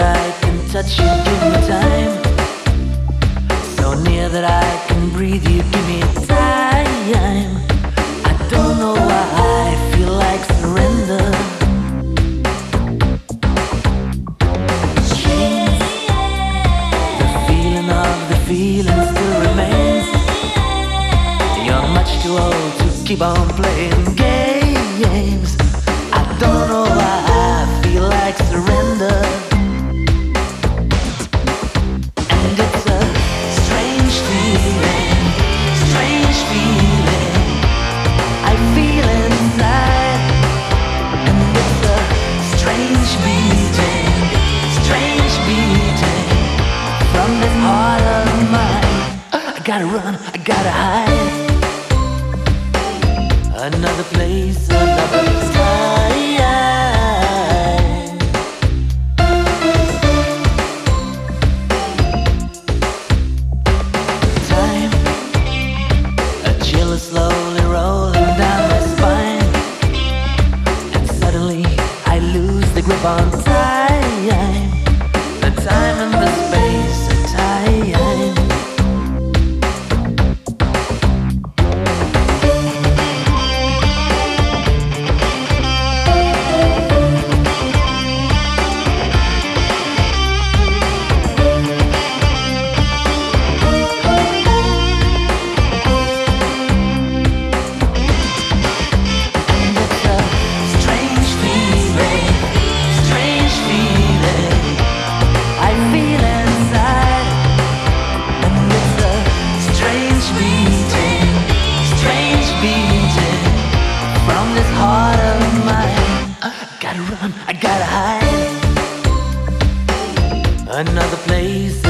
I can touch you, give me time. So near that I can breathe you, give me time. I don't know why I feel like surrender. The feeling of the feeling still remains. You're much too old to keep on playing games. I don't know why I feel like surrender. And it's a strange feeling, strange feeling I feel inside. And it's a strange beating from this heart of mine. I gotta run, I gotta hide. Another place, another time. Time, a chill is slowly rolling down my spine. And suddenly I lose the grip on time. The time and the space of time. I gotta run, I gotta hide. Another place.